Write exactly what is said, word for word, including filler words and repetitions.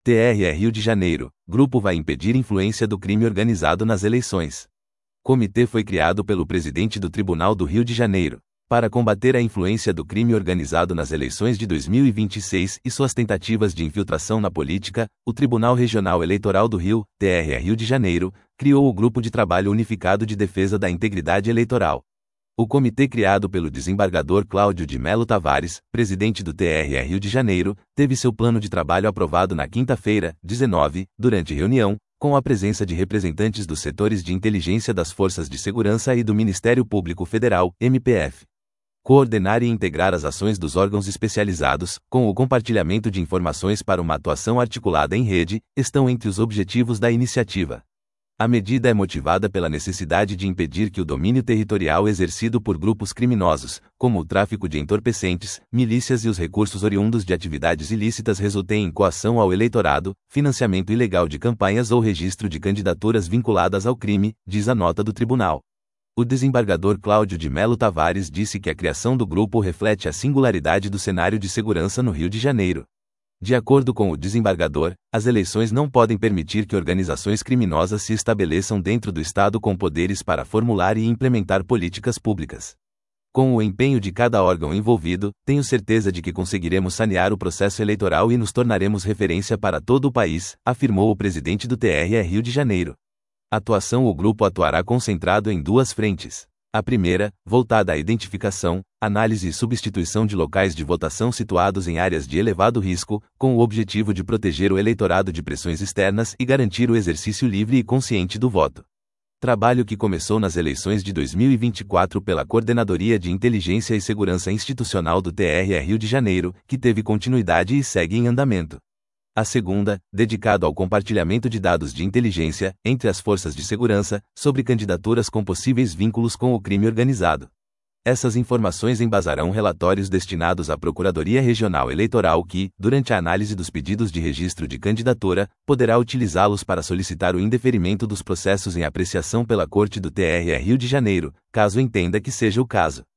T R E Rio de Janeiro, grupo vai impedir influência do crime organizado nas eleições. Comitê foi criado pelo presidente do Tribunal do Rio de Janeiro, para combater a influência do crime organizado nas eleições de dois mil e vinte e seis e suas tentativas de infiltração na política. O Tribunal Regional Eleitoral do Rio, T R E Rio de Janeiro, criou o Grupo de Trabalho Unificado de Defesa da Integridade Eleitoral. O comitê criado pelo desembargador Cláudio de Melo Tavares, presidente do T R E Rio de Janeiro, teve seu plano de trabalho aprovado na quinta-feira, dezenove, durante reunião, com a presença de representantes dos setores de inteligência das Forças de Segurança e do Ministério Público Federal, M P F. Coordenar e integrar as ações dos órgãos especializados, com o compartilhamento de informações para uma atuação articulada em rede, estão entre os objetivos da iniciativa. A medida é motivada pela necessidade de impedir que o domínio territorial exercido por grupos criminosos, como o tráfico de entorpecentes, milícias e os recursos oriundos de atividades ilícitas resultem em coação ao eleitorado, financiamento ilegal de campanhas ou registro de candidaturas vinculadas ao crime, diz a nota do tribunal. O desembargador Cláudio de Melo Tavares disse que a criação do grupo reflete a singularidade do cenário de segurança no Rio de Janeiro. De acordo com o desembargador, as eleições não podem permitir que organizações criminosas se estabeleçam dentro do Estado com poderes para formular e implementar políticas públicas. Com o empenho de cada órgão envolvido, tenho certeza de que conseguiremos sanear o processo eleitoral e nos tornaremos referência para todo o país, afirmou o presidente do T R E Rio de Janeiro. Atuação: o grupo atuará concentrado em duas frentes. A primeira, voltada à identificação, análise e substituição de locais de votação situados em áreas de elevado risco, com o objetivo de proteger o eleitorado de pressões externas e garantir o exercício livre e consciente do voto. Trabalho que começou nas eleições de dois mil e vinte e quatro pela Coordenadoria de Inteligência e Segurança Institucional do T R E Rio de Janeiro, que teve continuidade e segue em andamento. A segunda, dedicado ao compartilhamento de dados de inteligência, entre as forças de segurança, sobre candidaturas com possíveis vínculos com o crime organizado. Essas informações embasarão relatórios destinados à Procuradoria Regional Eleitoral que, durante a análise dos pedidos de registro de candidatura, poderá utilizá-los para solicitar o indeferimento dos processos em apreciação pela Corte do T R E Rio de Janeiro, caso entenda que seja o caso.